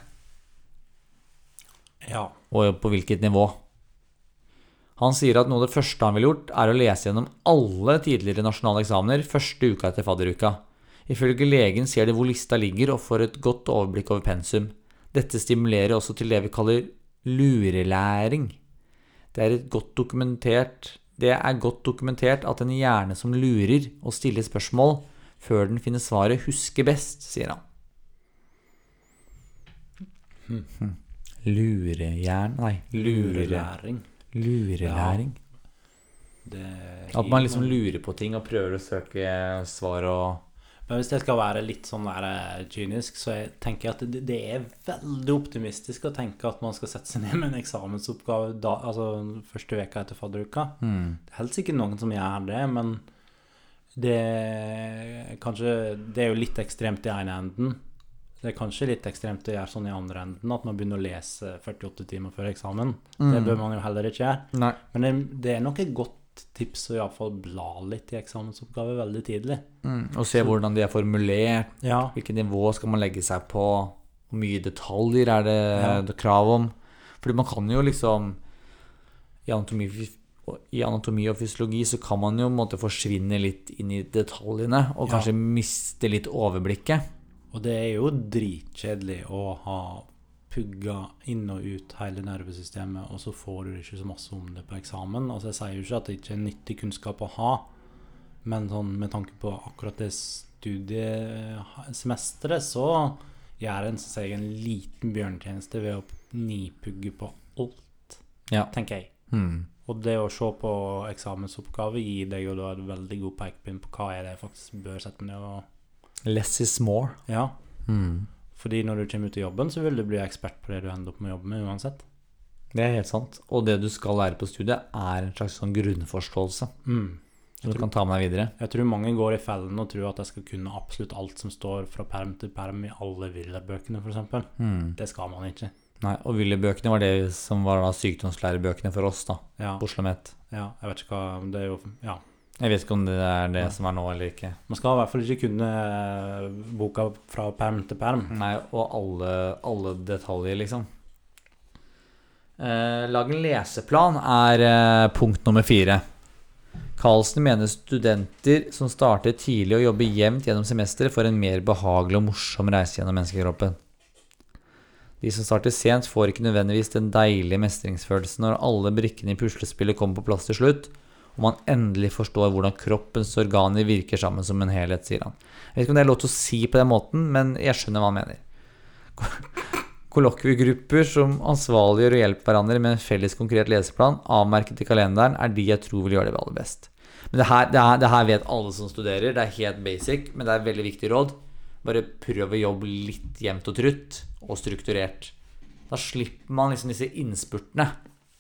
Ja. Og på hvilket nivå. Han sier at noe av det første han vil gjort er å lese gjennom alle tidligere nasjonale eksamener første uka etter fadderuka. Ifølge legen ser det hvor lista ligger og får et godt overblikk over pensum. Dette stimulerer også til det vi kaller lurelæring. Det er et godt dokumentert, det er godt dokumentert at en hjerne som lurer og stiller spørsmål før den finner svaret husker best, sier han. Hmm. Lurehjern, nei, lurelæring. Lurelæring. Ja, det at man liksom lurer på ting og prøver å søke svar og... Men hvis jeg skal være litt sånn der kynisk, så jeg tenker jeg at det, det er veldig optimistisk å tenke at man skal sette seg ned med en eksamensoppgave da, altså første veka etter fadderuka. Mm. Det er helst ikke noen som gjør det, men det, kanskje, det er jo litt ekstremt i ene enden. Det er kanskje litt ekstremt å gjøre sånn i andre enden, at man begynner å lese førtiåtte timer før eksamen. Mm. Det bør man jo heller ikke gjøre. Nei. Men det, det er nok et godt tips å i hvert fall bla litt i eksamensoppgave veldig tidlig. Mm, og se hvordan de er formulert, ja. Hvilket nivå skal man legge seg på, hvor mye detaljer er det, ja. Det krav om. Fordi man kan jo liksom, i anatomi, i anatomi og fysiologi så kan man jo på en måte forsvinne litt inn i detaljene, og kanskje ja. Miste litt overblikket. Og det er jo dritkjedelig å ha pugga inn og ut hele nervesystemet, og så får du ikke så masse om det på eksamen. Altså jeg sier jo ikke at det ikke er nyttig kunnskap å ha, men sånn, med tanke på akkurat det studiesemesteret, så gjør en seg en liten bjørntjeneste ved å nipugge på alt, ja. Tenker jeg. Mm. Og det å se på eksamensoppgave gir deg jo da et veldig god pekepinn på hva er det jeg faktisk bør sette meg ned og... Less is more. Ja. Mm. Fordi når du kommer ut i jobben, så vil du bli ekspert på det du ender opp med å jobbe med uansett. Det er helt sant. Og det du skal lære på studiet er en slags sånn grunnforståelse. Mm. Som du tror, kan ta med deg videre. Jeg tror mange går i fellen og tror at jeg skal kunne absolutt alt som står fra perm til perm i alle Willer-bøkene, for eksempel. Mm. Det skal man ikke. Nei, og Willer-bøkene var det som var da sykdomslærebøkene for oss da, ja. På Oslo Met. Ja, jeg vet ikke hva, det er jo, ja. Jeg vet ikke om det er det som er nå eller ikke. Man skal i hvert fall ikke kunne boka fra perm til perm. Nei, og alle, alle detaljer liksom. Eh, lag en leseplan er eh, punkt nummer fire. Carlsen mener studenter som starter tidlig og jobber jevnt gjennom semesteret får en mer behagelig og morsom reise gjennom menneskekroppen. De som starter sent får ikke nødvendigvis den deilige mestringsfølelsen når alle brikkene i puslespillet kommer på plass til slutt, og man endelig forstår hvordan kroppens organer virker sammen som en helhet, sier han. Jeg vet ikke om det er lov til å si på den måten, men jeg skjønner hva han mener. Kollokviegrupper som ansvarliggjør og hjelper hverandre med en felles konkret leseplan, avmerket i kalenderen, er de jeg tror vil gjøre det aller best. Men det her, det, her, det her vet alle som studerer, det er helt basic, men det er et veldig viktig råd. Bare prøv å jobbe litt jevnt og trutt, og strukturert. Da slipper man liksom disse innspurtene.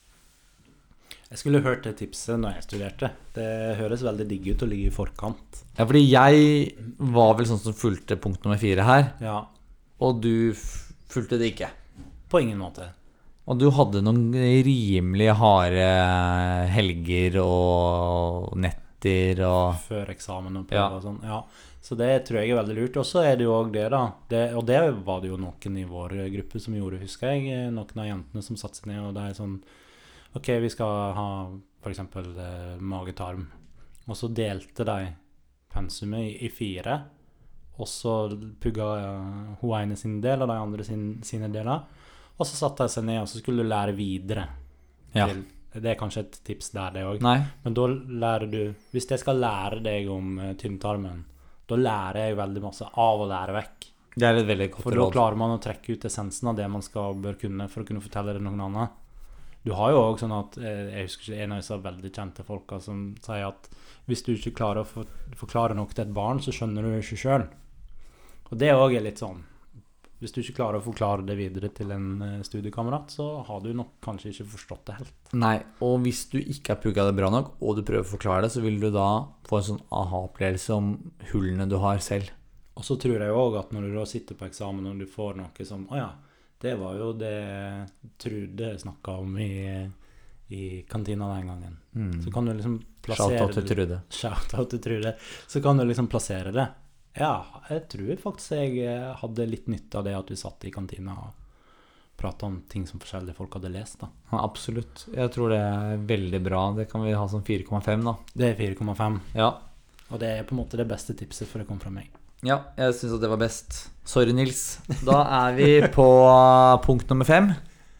Jeg skulle hørt det tipset når jeg studerte. Det høres veldig digg ut å ligge i forkant. Ja, fordi jeg var vel sånn som fulgte punkt nummer fire her. Ja. Og du fulgte det ikke. På ingen måte. Og du hadde noen rimelig harde helger og netter og... Før eksamen og prøve og sånn, ja. Så det tror jeg er veldig lurt. Og så er det jo også det da. Det, og det var det jo noen i vår gruppe som gjorde, husker jeg. Noen av jentene som satte seg ned, og det er sånn... Ok, vi skal ha for eksempel eh, magetarm. Og så delte de pensumet i, i fire. Og så pugga uh, hun ene sin del, og de andre sin, sine deler. Og så satte de seg ned, og så skulle du lære videre. Ja. Til, det er kanskje et tips der, det også. Nei. Men da lærer du... Hvis jeg skal lære deg om uh, tynntarmen, da lærer jeg veldig masse av å lære vekk. Det er et veldig godt råd. For da klarer man å trekke ut essensen av det man skal bør kunne, for å kunne fortelle det noen annen. Du har jo også sånn at, jeg husker ikke, en av disse veldig kjente folka som sier at hvis du ikke klarer å for, forklare noe til et barn, så skjønner du det ikke selv. Og det også er litt sånn, hvis du ikke klarer å forklare det videre til en studiekamerat, så har du nok kanskje ikke forstått det helt. Nei, og hvis du ikke har pugget det bra nok, og du prøver å forklare det, så vil du da få en sånn aha-opplevelse om hullene du har selv. Og så tror jeg også at når du da sitter på eksamen og du får noe som, åja, det var jo det Trude snakket om i, i kantina den gangen. Mm. Så kan du liksom plassere Shout out til Trude. Shout out til Trude. Så kan du liksom plassere det. Ja, jeg tror faktisk jeg hadde litt nytte av det at vi satt i kantina og pratet om ting som forskjellige folk hadde lest da. Ja, absolutt. Jeg tror det er veldig bra. Det kan vi ha som fire komma fem da. Det er fire komma fem. Ja. Og det er på en måte det beste tipset for det kom fra meg. Ja, jeg synes at det var best. Sorry, Nils. Da er vi på punkt nummer fem.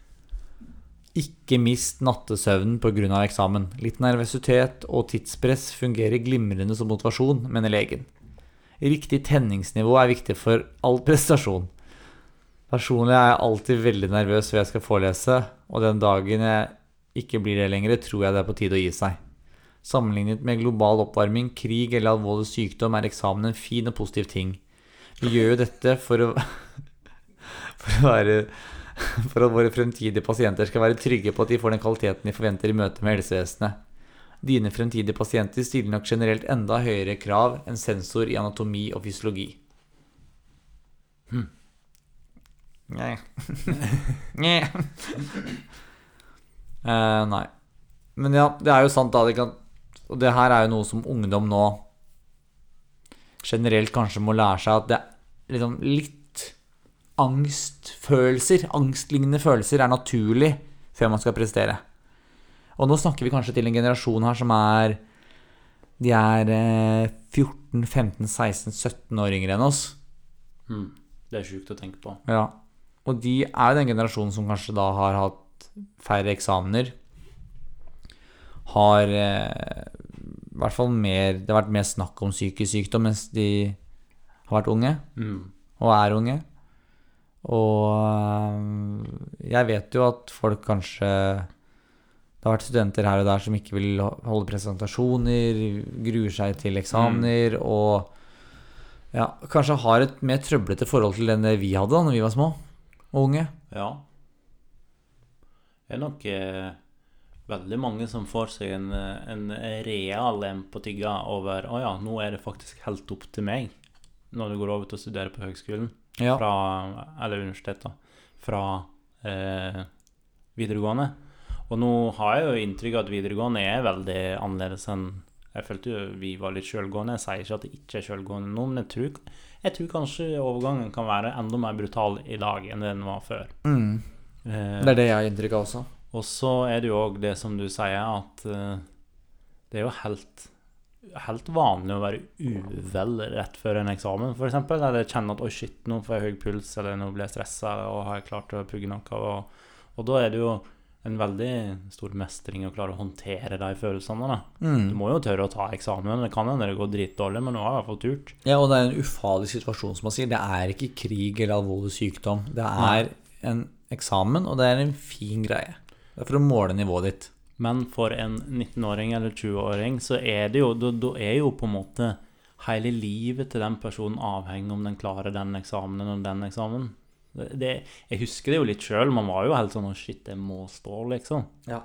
Ikke mist nattesøvnen på grunn av eksamen. Litt nervøsitet og tidspress fungerer glimrende som motivasjon, mener legen. Riktig tenningsnivå er viktig for all prestasjon. Personlig er jeg alltid veldig nervøs før jeg skal forelese, og den dagen jeg ikke blir det lenger, tror jeg det er på tide å gi seg. Sammenlignet med global oppvarming, krig eller alvorlig sykdom er eksamen en fin og positiv ting. Vi gjør jo dette for å, for å være, for at våre fremtidige pasienter skal være trygge på at de får den kvaliteten de forventer i møte med helsevesenet. Dine fremtidige pasienter stiller nok generelt enda høyere krav enn sensor i anatomi og fysiologi. Hmm. Nei. Nei. uh, nei. Men ja, det er jo sant da, det kan, og det her er jo noe som ungdom nå generelt kanskje må lære seg, at det er liksom litt angstfølelser, angstlignende følelser er naturlig før man skal prestere. Og nå snakker vi kanskje til en generasjon her som er, de er eh, fjorten, femten, seksten, sytten år yngre enn oss. Mm. Det er sykt å tenke på. Ja, og de er den generasjonen som kanskje da har hatt færre eksamener, har eh, i hvert fall mer, det har vært mer snakk om psykisk sykdom mens de har vært unge, mm. og er unge. Og øh, jeg vet jo at folk kanskje, det har vært studenter her og der som ikke vil holde presentasjoner, gruer seg til eksamener, mm. og ja, kanskje har et mer trøblete forhold til den vi hadde da når vi var små og unge. Ja. Det er nok eh, veldig mange som får seg en, en real en på tygga over, åja, nå er det faktisk helt opp til meg når du går over til å studere på høgskolen. Ja. Fra, eller universitetet, fra eh, videregående. Og nå har jeg jo inntrykk av at videregående er veldig annerledes enn, jeg følte jo vi var litt selvgående, jeg sier ikke at det ikke er selvgående nå, men jeg tror, jeg tror kanskje overgangen kan være enda mer brutal i dag enn det den var før. Mm. Eh, det er det jeg har inntrykk av også. og så er det jo også det som du sier, at eh, det er jo helt helt vanlig å være uvel rett før en eksamen, for eksempel, eller kjenne at, oi shit, nå får jeg høy puls, eller nå blir jeg stresset, og har jeg klart å pugge noe, og, og da er det jo en veldig stor mestring å klare å håndtere de følelsene da. Mm. Du må jo tørre å ta eksamen, det kan hende det går dritdårlig, men nå har jeg i hvert fall turt. Ja, og det er en ufarlig situasjon som man sier, det er ikke krig eller alvorlig sykdom, det er en eksamen, og det er en fin greie. Det er for å måle nivået ditt. Men for en nittenåring eller tjueåring så er det jo, da, da er jo på en måte hele livet til den personen avhengig om den klarer den eksamen og den eksamen. Det, det, jeg husker det jo litt selv, man var jo helt sånn, oh shit, det må stå liksom. Ja.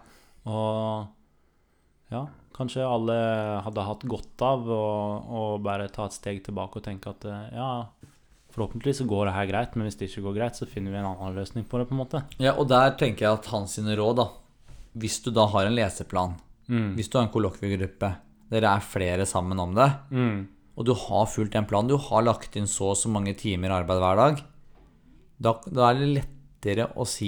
Og ja, kanskje alle hadde hatt godt av å, å bare ta et steg tilbake og tenke at ja, forhåpentligvis så går det her greit, men hvis det ikke går greit så finner vi en annen løsning på det på en måte. Ja, og der tenker jeg at hans sine råd da, hvis du da har en leseplan, mm. hvis du har en kollokviegruppe, dere er flere sammen om det, mm. og du har fulgt en plan, du har lagt inn så og så mange timer arbeid hver dag, da, da er det lettere å si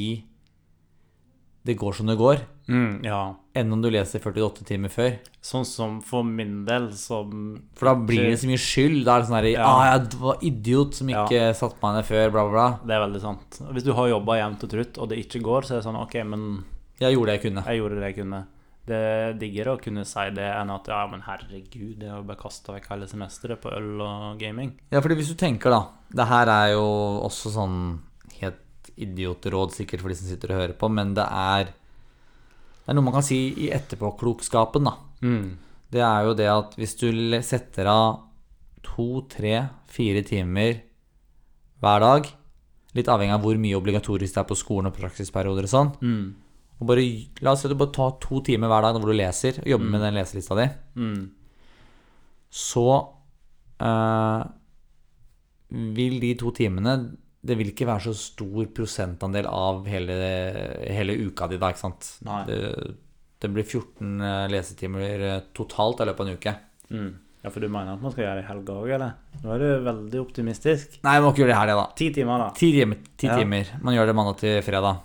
det går som det går, mm, ja. enn om du leser førtiåtte timer før. Sånn som for min del, som... For da blir det så mye skyld, da er det sånn her, ja. ah, jeg var idiot som ikke ja. satt meg ned før, bla bla bla. Det er veldig sant. Hvis du har jobbet jevnt og trutt, og det ikke går, så er det sånn, ok, men... Jeg gjorde det jeg kunne. Jeg gjorde det jeg kunne. Det er diggere å kunne si det enn at, ja, men herregud, det har bare kastet vekk hele semesteret på øl og gaming. Ja, fordi hvis du tenker da, det her er jo også sånn helt idiotråd sikkert for de som sitter og hører på, men det er, det er noe man kan si i etterpåklokskapen da. Mm. Det er jo det at hvis du setter av to, tre, fire timer hver dag, litt avhengig av hvor mye obligatorisk det er på skolen og praksisperioder og sånn, mm. og bare, la oss si at du bare tar to timer hver dag hvor du leser og jobber mm. med den leselista di, mm. så uh, vil de to timene, det vil ikke være så stor prosentandel av hele, hele uka di da, ikke sant? Nei. Det, det blir fjorten lesetimer totalt i løpet av en uke. Mm. Ja, for du mener at man skal gjøre det i helga også, eller? Nå er du veldig optimistisk. Nei, man må ikke gjøre det her, det da. Ti timer da. Ti timer, ti Ja. timer. Man gjør det mandag til fredag.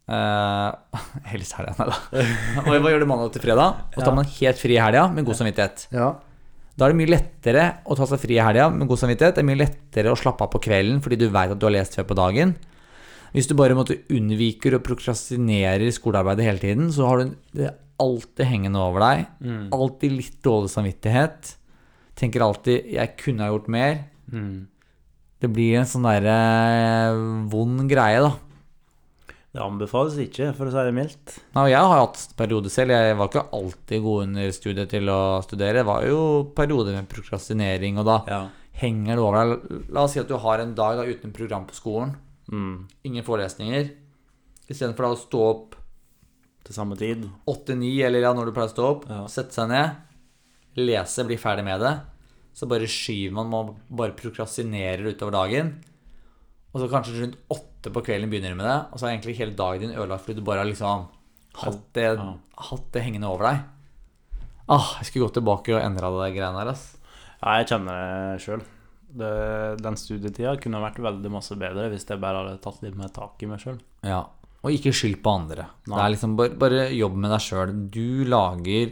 Uh, helst helgen, nei da. Og hva gjør det mandag til fredag? Og så tar Ja. man helt fri i helga med god samvittighet. Ja. Da er det mye lettere å ta seg fri i helga med god samvittighet. Det er mye lettere å slappe av på kvelden fordi du vet at du har lest før på dagen. Hvis du bare måtte unnviker og prokrastinerer skolearbeidet hele tiden, så har du det alltid hengende over deg. Mm. Alltid litt dårlig samvittighet. Tenker alltid, jeg kunne ha gjort mer. Mm. Det blir en sånn der eh, vond greie da. Det anbefales ikke, for å si det mildt. Nå, jeg har hatt perioder selv. Jeg var ikke alltid god under studiet til å studere. Det var jo perioder med prokrastinering, og da Ja. henger det over deg. La oss si at du har en dag da, uten program på skolen. Mm. Ingen forelesninger. I stedet for da å stå opp Til samme tid. åtte ni, eller ja, når du pleier å stå opp, Ja. sette seg ned, lese, bli ferdig med det. Så bare skyver man, man bare prokrastinerer utover dagen. Og så kanskje rundt åtte på kvelden begynner du med det, og så er egentlig hele dagen din ødelagt fordi du bare har liksom hatt det, Ja. hatt det hengende over deg. Ah, jeg skulle gått tilbake og endret det greiene her, ass. Ja, jeg kjenner det selv. Det, den studietida kunne ha vært veldig masse bedre hvis jeg bare hadde tatt litt mer tak i meg selv. Ja, og ikke skyld på andre. Nei. Det er liksom bare, bare jobb med deg selv. Du lager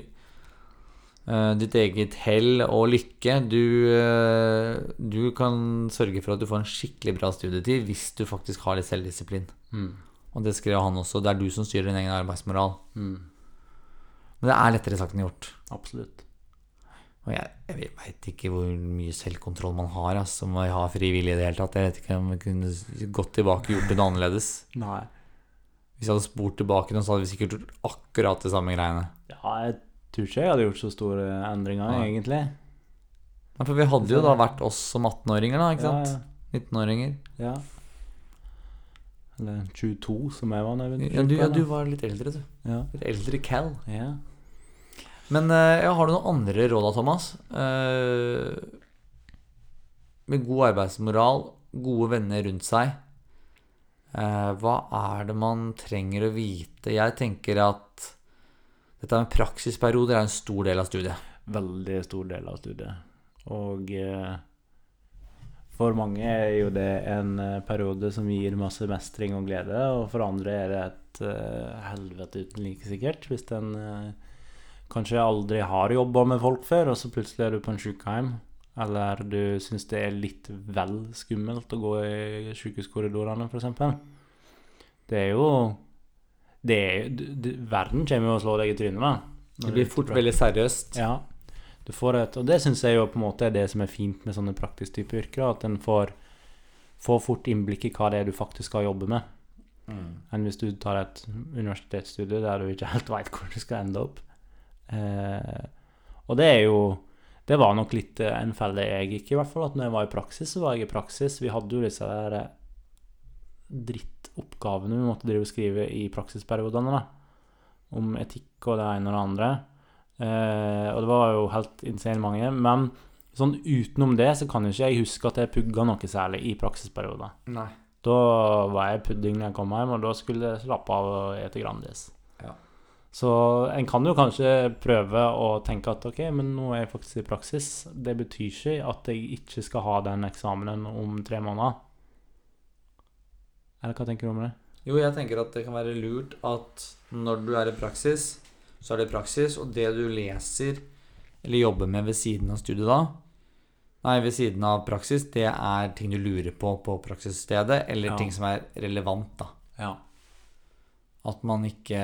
eh, ditt eget hell og lykke. Du, eh, du kan sørge for at du får en skikkelig bra studietid hvis du faktisk har litt selvdisiplin. Mm. Og det skrev han også. Det er du som styrer din egen arbeidsmoral. Mm. Men det er lettere sagt enn gjort. Absolutt. Og jeg, jeg vet ikke hvor mye selvkontroll man har, altså, om jeg har frivillig i det hele tatt. Jeg vet ikke om jeg kunne gått tilbake og gjort det annerledes. Nei. Hvis jeg hadde spurt tilbake, så hadde vi sikkert gjort akkurat det samme greiene. Ja, jeg tror ikke jeg hadde gjort så store endringer, Nei. egentlig. Ja, for vi hadde jo da vært oss som atten-åringer da, ikke sant? Ja, nitten-åringer. ja. Eller tjueto, som jeg var når jeg Ja, du, ja, du var litt eldre, du. Ja. Litt eldre Cal. Ja. Men eh, ja, har du noen andre råd da, Thomas? Eh, med god arbeidsmoral, gode venner rundt seg, eh, hva er det man trenger å vite? Jeg tenker at dette med praksisperioder er en stor del av studiet. Veldig stor del av studiet. Og eh, for mange er jo det en eh, periode som gir masse mestring og glede, og for andre er det et eh, helvete uten like sikkert. Hvis den eh, kanskje aldri har jobbet med folk før, og så plutselig er du på en sykehjem, eller du synes det er litt vel skummelt å gå i sykehuskorridorene, for eksempel. Det er jo... Det er, du, du, verden kommer jo å slå deg i trynet med. Det blir fort veldig seriøst. Ja, du får et, og det synes jeg jo på en måte er det som er fint med sånne praktisk type yrker, at en får, får fort innblikk i hva det er du faktisk skal jobbe med. Mm. Enn hvis du tar et universitetsstudie der du ikke helt vet hvor du skal ende opp. Eh, og det er jo, det var nok litt eh, en felle jeg gikk i hvert fall, at når jeg var i praksis, så var jeg i praksis. Vi hadde jo disse der eh, drittoppgavene vi måtte drive og skrive i praksisperiodene da, om etikk og det ene og det andre. Eh, og det var jo helt insane mange, men sånn utenom det så kan jo ikke jeg huske at jeg pugga noe særlig i praksisperioder. Nei. Da var jeg pudding når jeg kom hjem, og da skulle jeg slappe av og ete Grandis. Ja. Så en kan jo kanskje prøve å tenke at ok, men nå er jeg faktisk i praksis. Det betyr ikke at jeg ikke skal ha den eksamenen om tre måneder. Eller hva tenker du om det? Jo, jeg tenker at det kan være lurt at når du er i praksis, så er det praksis, og det du leser eller jobber med ved siden av studiet da, nei, ved siden av praksis, det er ting du lurer på på praksisstedet, eller Ja. ting som er relevant da. Ja. At man ikke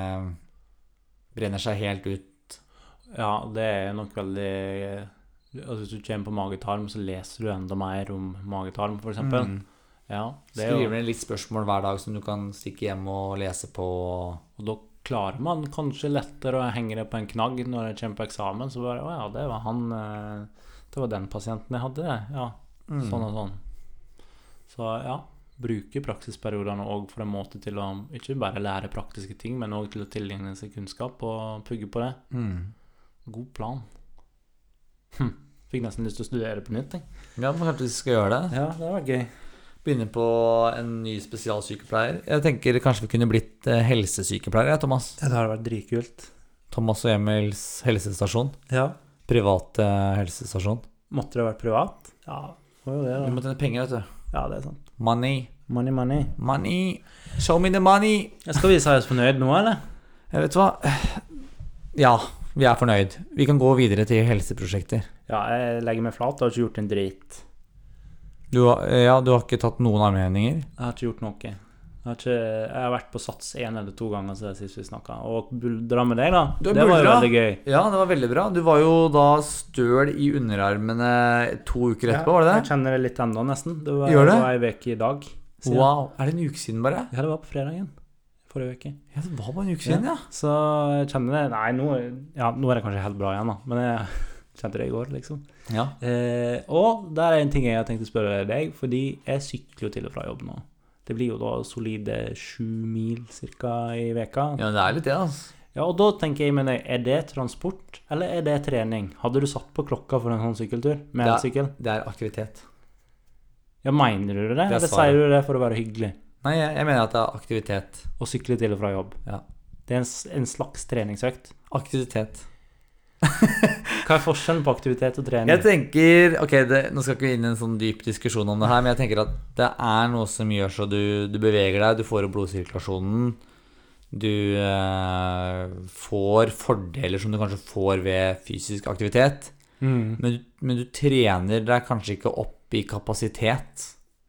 brenner seg helt ut. Ja, det er nok veldig... Altså, hvis du kommer på magetarm, så leser du enda mer om magetarm, for eksempel. Mm. Ja, det er jo... Skriver ned litt spørsmål hver dag som du kan stikke hjem og lese på. Og da klarer man kanskje lettere å henge det på en knagg når jeg kommer på eksamen, så bare, åja, det var han, eh, det var den pasienten jeg hadde det, ja, Mm. sånn og sånn. Så ja, bruke praksisperiodene også for en måte til å, ikke bare lære praktiske ting, men også til å tilegne seg kunnskap og pugge på det. Mm. God plan. Hm. Fikk nesten lyst til å studere på nytt, jeg. Ja, men kanskje vi skal gjøre det. Ja, det var gøy. Begynne på en ny spesialsykepleier. Jeg tenker kanskje vi kunne blitt eh, helsesykepleier, ja, Thomas. Ja, det hadde vært dritkult. Thomas og Emils helsestasjon. Ja. Private helsestasjon. Måtte det vært privat? Ja, det var jo det Vi da. må tjene penger, vet du. Ja, det er sant. Money. Money, money. Money. Show me the money. Skal vi si oss fornøyd nå, eller? Jeg vet hva. Ja, vi er fornøyd. Vi kan gå videre til helseprosjekter. Ja, jeg legger meg flat, jeg har ikke gjort en drit. Du har, ja, du har ikke tatt noen armhevinger? Jeg har ikke gjort noe. Jeg har, ikke, jeg har vært på sats en eller to ganger siden sist vi snakket. Og buldra med deg da, Du har det var jo buldra. veldig gøy. Ja, det var veldig bra. Du var jo da støl i underarmene to uker etterpå, var det Jeg det? kjenner det litt enda nesten. Det var, Gjør det? det var en veke i dag. siden. Wow. Er det en uke siden bare? Ja, det var på fredagen. Forrige veke. Ja, det var bare en uke siden, ja. Så jeg kjenner det. Nei, nå, ja, nå er det kanskje helt bra igjen da. Men jeg kjente det i går, liksom. Ja. Eh, og der er en ting jeg har tenkt å spørre deg, fordi jeg sykler jo til og fra jobb nå. Det blir jo da solide sju mil cirka i veka. Ja, det er litt det, altså. Ja, og da tenker jeg med deg, er det transport, eller er det trening? Hadde du satt på klokka for en sånn sykkeltur med Det en er- sykkel? Det er aktivitet. Ja, mener du det, Det er eller svaret. sier du det for å være hyggelig? Nei, jeg, jeg mener at det er aktivitet. Å sykle til og fra jobb. Ja. Det er en, s- en slags treningsøkt. Aktivitet. Hva er forskjellen på aktivitet og trening? Jeg tenker, ok, det, nå skal ikke vi inn i en sånn dyp diskusjon om det her, men jeg tenker at det er noe som gjør så du, du beveger deg, du får opp blodsirkulasjonen, du eh, får fordeler som du kanskje får ved fysisk aktivitet, Mm. men, du- men du trener deg kanskje ikke opp i kapasitet,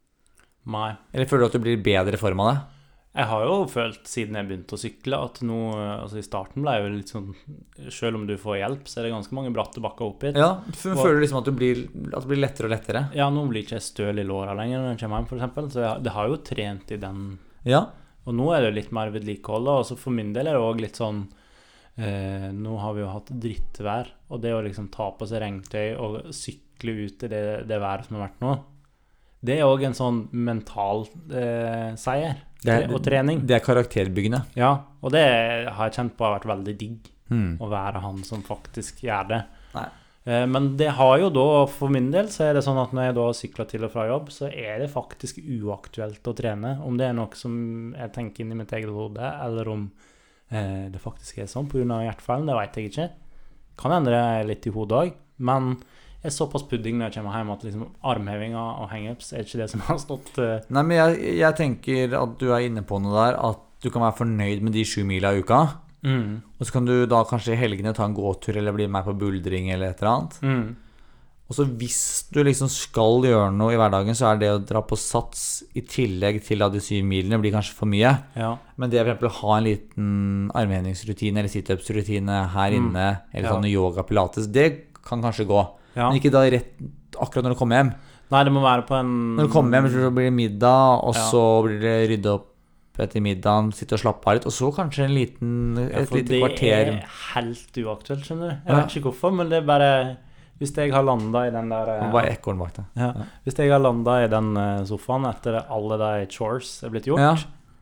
Nei. eller føler du at du blir bedre i form av det? Jeg har jo følt siden jeg begynte å sykle at nå, altså i starten ble jeg jo litt sånn, selv om du får hjelp, så er det ganske mange bratte bakker opp hit. Ja, for, føler du liksom at, du blir, at det blir lettere og lettere? Ja, nå blir ikke jeg støl i låra lenger når jeg kommer hjem, for eksempel, så jeg, det har jo trent i den, Ja, og nå er det litt mer vedlikehold, da, og så for min del er det også litt sånn, eh, nå har vi jo hatt drittvær, og det å liksom ta på seg regntøy og sykle ut i det, det været som har vært nå, det er også en sånn mental eh, seier, det er, og trening. det er karakterbyggende. Ja, og det har jeg kjent på har vært veldig digg, Hmm. å være han som faktisk gjør det. Nei. Eh, Men det har jo da, for min del, så er det sånn at når jeg da sykler til og fra jobb, så er det faktisk uaktuelt å trene. Om det er noe som jeg tenker inn i mitt eget hode, eller om eh, det faktisk er sånn på grunn av hjertefeilen, det vet jeg ikke. Kan hende det er litt i hodet også, men jeg er såpass pudding når jeg kommer hjem at liksom armhevinger og hangups er ikke det som har stått eh, Nei, men jeg, jeg tenker at du er inne på noe der, at du kan være fornøyd med de sju mila i uka, mm, og så kan du da kanskje i helgene ta en gåtur eller bli med på buldring eller et eller annet. mm, Og så hvis du liksom skal gjøre noe i hverdagen, så er det å dra på sats i tillegg til at de syv milene blir kanskje for mye. ja, Men det å for eksempel ha en liten armhevingsrutine eller situps-rutine her Mm, inne, eller ja. sånn yoga, pilates, det kan kanskje gå. ja. Men ikke da rett akkurat når du kommer hjem. Nei, det må være på en... Når du kommer hjem, så blir det middag, og Ja. så blir det rydde opp etter middagen, sitte og slappe av litt, og så kanskje en liten, Ja, et for lite det kvarter. er helt uaktuelt, skjønner du. Jeg Ja. vet ikke hvorfor, men det er bare... Hvis jeg har landet i den der... eh, Og bare ekorn bak deg. ja. Hvis jeg har landet i den eh, sofaen etter alle de chores er blitt gjort, Ja.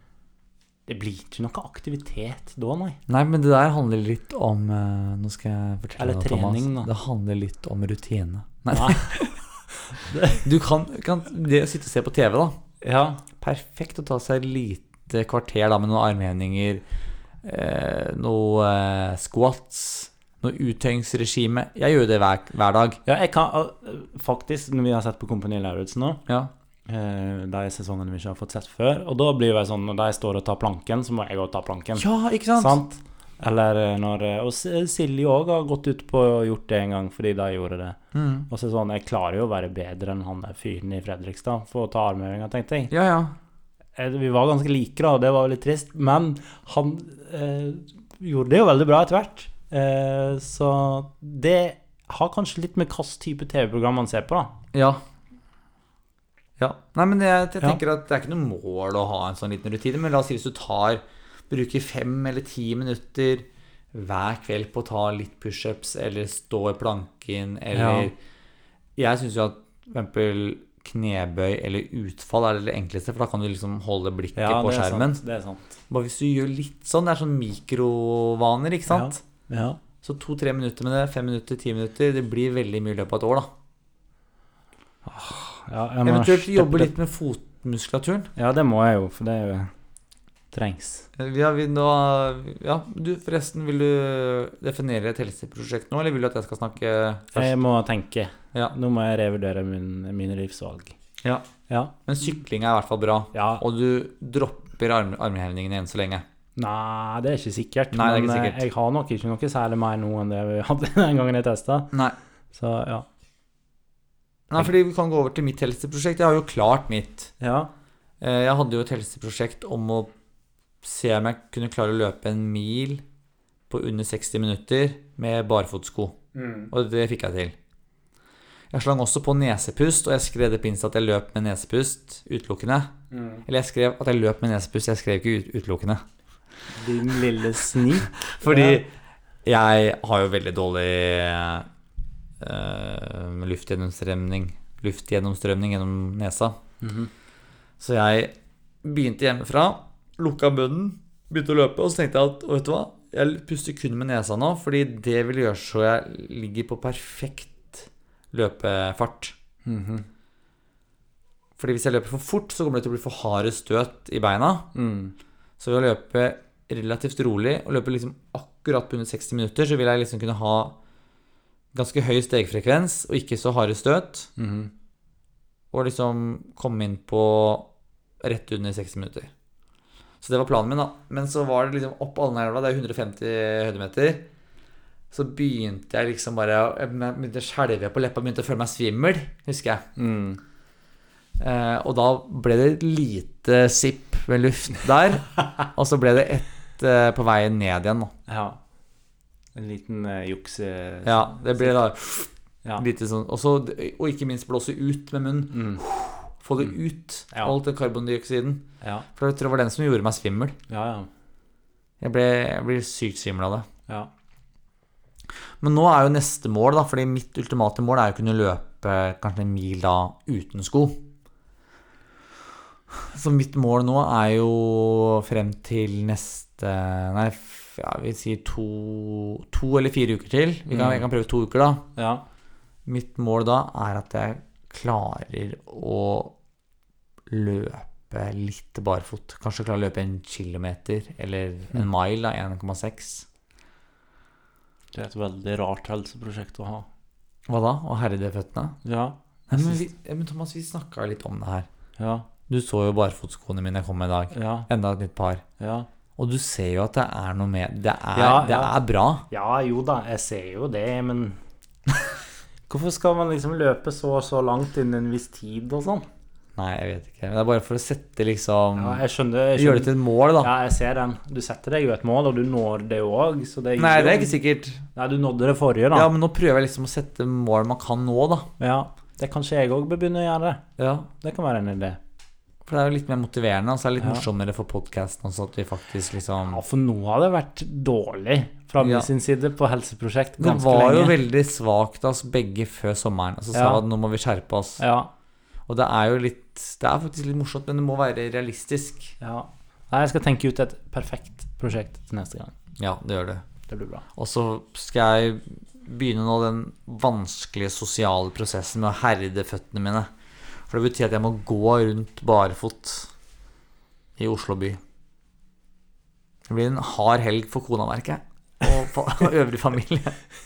det blir ikke noe aktivitet da, nei. Nei, men det der handler litt om eh, Nå skal jeg fortelle Eller deg, Thomas. trening, da. Det handler litt om rutine. Nei, Nei. du kan, kan Det å sitte og se på T V, da. Ja, Perfekt å ta seg et lite kvarter da med noen armhevinger, eh, noe eh, squats, noe uttøyingsregime. Jeg gjør det hver, hver dag. ja jeg kan eh, faktisk, når vi har sett på Kompani Lauritzen nå, Ja. eh, de sesongene vi ikke har fått sett før, og da blir det sånn, når de står og tar planken, så må jeg også ta planken. ja, ikke sant? Sant? Eller eh, når eh, Og S- Silje også har gått ut på og gjort det en gang fordi de gjorde det. Mm. Og så sånn, jeg klarer jo å være bedre enn han der fyren i Fredrikstad for å ta armhevinga, tenkte jeg. Ja, ja. Eh, Vi var ganske like da, og det var jo litt trist, men han eh, gjorde det jo veldig bra etter hvert. Eh, så det har kanskje litt med hvilken type T V-program man ser på, da. Ja. Ja. Nei, men jeg, jeg Ja. tenker at det er ikke noe mål å ha en sånn liten rutine, men la oss si hvis du tar bruker fem eller ti minutter hver kveld på å ta litt pushups eller stå i planken eller Jeg syns jo at for eksempel knebøy eller utfall er det enkleste, for da kan du liksom holde blikket Ja, på det er skjermen. sant, det er sant. Bare hvis du gjør litt sånn, det er sånn mikrovaner, ikke sant? Ja. Så to-tre minutter med det, fem minutter, ti minutter, det blir veldig mye i løpet av et år, da. Ja, jeg må Eventuelt steppe jobbe det- litt med fotmuskulaturen. Ja, det må jeg jo, for det er jo trengs. Ja, vi nå, ja, du forresten, vil du definere et helseprosjekt nå, eller vil du at jeg skal snakke først? Jeg må tenke. Ja. Nå må jeg revurdere min, mine livsvalg. Ja. Ja. Men sykling er i hvert fall bra, Ja. og du dropper arm, armhevningene enn så lenge. Nei, det er ikke sikkert. Nei, det er ikke men eh, sikkert. jeg har nok ikke noe særlig mer nå enn det vi hadde den gangen jeg testet. Nei. Så ja. Nei, fordi vi kan gå over til mitt helseprosjekt. Jeg har jo klart mitt. Ja. Eh, Jeg hadde jo et helseprosjekt om å se om jeg kunne klare å løpe en mil på under seksti minutter med barfotsko. Og det fikk jeg til. Jeg slang også på nesepust, og jeg skrev det på Insta at jeg løp med nesepust utelukkende. Eller jeg skrev at jeg løp med nesepust, jeg skrev ikke ut, utelukkende. Din lille snik. Fordi jeg har jo veldig dårlig uh, luftgjennomstrømning, luftgjennomstrømning gjennom nesa. Mhm. Så jeg begynte hjemmefra, lukka munnen, begynte å løpe, og så tenkte jeg at, vet du hva, jeg puster kun med nesa nå, fordi det vil gjøre så jeg ligger på perfekt løpefart. Mhm. Fordi hvis jeg løper for fort, så kommer det til å bli for harde støt i beina. Mm. Så ved å løpe relativt rolig, og løpe liksom akkurat på under seksti minutter, så vil jeg liksom kunne ha ganske høy stegfrekvens, og ikke så harde støt, Mhm. og liksom komme inn på rett under seksti minutter. Så det var planen min, da. Men så var det liksom opp Alnaelva, det er hundre og femti høydemeter. Så begynte jeg liksom bare Jeg begynte å skjelve på leppa, begynte å føle meg svimmel, husker jeg. Mm. Eh, og da ble det et lite sipp med luft der. Og så ble det ett eh, på veien ned igjen, da. Ja. En liten uh, jukse... Ja, det ble da Ja. lite sånn og, så, og ikke minst blåse ut med munnen. Mm. Få det ut, Ja. alt den karbondioksiden. Ja. For jeg tror det var den som gjorde meg svimmel. Ja, ja. Jeg ble, jeg ble sykt svimmel av det. Ja. Men nå er jo neste mål, da, fordi mitt ultimate mål er jo å kunne løpe kanskje en mil da uten sko. Så mitt mål nå er jo frem til neste Nei, f- ja, vi sier to, to eller fire uker til. Vi kan, Mm. Jeg kan prøve to uker, da. Ja. Mitt mål da er at jeg klarer å løpe litt barfot. Kanskje klare å løpe en kilometer eller en Mm. mile, da, en komma seks. Det er et veldig rart helseprosjekt å ha. Hva da? Å herde føttene? Ja. Nei, men, vi, ja, men Thomas, vi snakka litt om det her. Ja. Du så jo barfotskoene mine komme i dag. Ja. Enda et nytt par. Ja. Og du ser jo at det er noe med Det er, Ja, det ja. er bra. Ja, jo da, jeg ser jo det, men hvorfor skal man liksom løpe så og så langt innen en viss tid og sånn? Nei, jeg vet ikke. Men det er bare for å sette liksom Ja, jeg skjønner, jeg Gjøre skjønner. det til et mål, da. Ja, jeg ser den. Du setter deg jo et mål, og du når det jo òg, så det Nei, det er ikke sikkert. Nei, du nådde det forrige, da. Ja, men nå prøver jeg liksom å sette mål man kan nå, da. Ja, det kanskje jeg òg bør begynne å gjøre. Ja, Det kan være en idé. For det er jo litt mer motiverende, og så er det litt Ja. morsommere for podcasten også, at vi faktisk liksom Ja, for nå har det vært dårlig fra min Ja. sin side på helseprosjekt Det ganske var jo lenge. veldig svakt av oss begge før sommeren. Og så sa Ja. vi at nå må vi skjerpe oss. Ja, Og det er jo litt Det er faktisk litt morsomt, men det må være realistisk. ja. Nei, jeg skal tenke ut et perfekt prosjekt til neste gang. Ja, det gjør det. Det blir bra. Og så skal jeg begynne nå den vanskelige sosiale prosessen med å herde føttene mine. For det betyr at jeg må gå rundt barefot i Oslo by. Det blir en hard helg for kona, merker jeg. Og for og øvrig familie.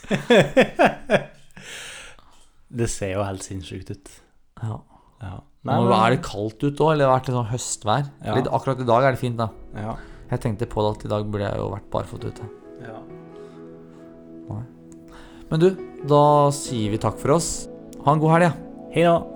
Det ser jo helt sinnssykt ut. Ja. Ja. Nå er det kaldt ute òg, eller det har vært litt sånn høstvær. Ja. Litt, akkurat i dag er det fint, da. Ja. Jeg tenkte på det at i dag burde jeg jo vært barfot ute. Ja. Men du, da sier vi takk for oss. Ha en god helg, ja. Hei da.